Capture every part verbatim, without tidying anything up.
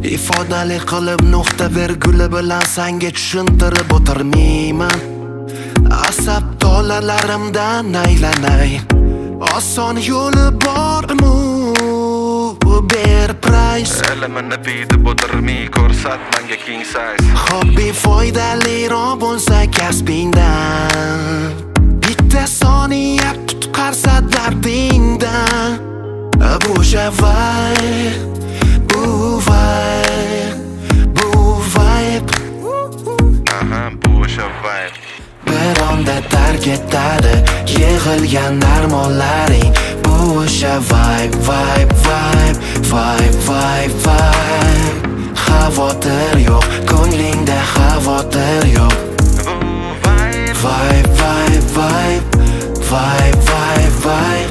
Ifodali qilib nuqta virguli bilan senga tushuntirib o'tirmayman. Asab tolalalarimdan aylanay, oson yo'li bormi? Ber price Elimni biydi o'tirmay ko'rsat menga king size. Hobby foydaliroq bo'lsa kasbingdan, bitta soniya qutqarsa dardingdan. Bu shavay, bu vibe, bu vibe. Aha, bu shavay. Bir onda tark etadi yig'ilgan armonlaring. Bu vibe, vibe, vibe, vibe, vibe, vibe. Xavotir yo'q, ko'nglingda xavotir yo'q. Vibe, Vibe, vibe, vibe, vibe, vibe, vibe.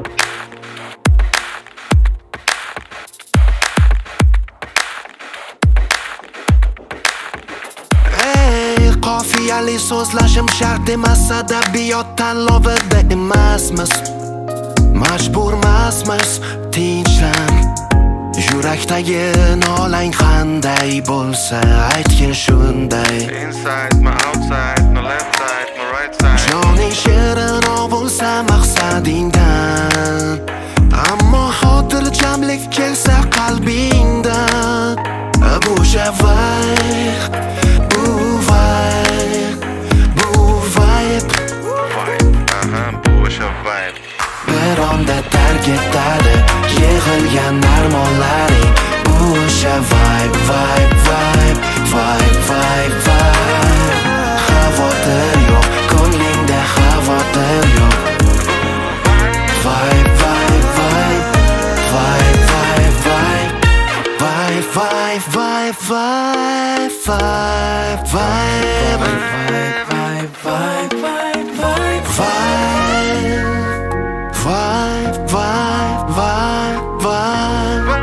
Ey, qofiyali so'zlashim shart emas, adabiyot tanlovida emasmiz. Majburmasmiz, tinchlan. Yurakdagi nolang qanday bo'lsa aytgin shunday. inside, my outside, no left side, no right side. Joning shirinroq bo'lsa maqsadingdan, ammo xotirjamlik kelsa qalbingdan. Bu shavay, bu vibe, bu vibe. Vibe, aha, bu shavay. Bir onda tark etadi yig'ilgan armonlaring. Bu vibe, vibe, vibe, vibe, vibe, vibe. Xavotir yo'q, ko'nglingda xavotir yo'q. Vibe, vibe, vibe, vibe, vibe, vibe. Vibe, vibe, vibe, vibe, vibe, vibe, vibe, vibe, vibe, vibe, vibe. Vibe, vibe, vibe, vibe.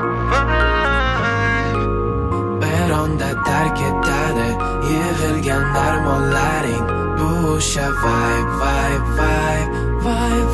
Bir onda tark etadi yig'ilgan armonlaring. Bu o'sha vibe, vibe, vibe, vibe.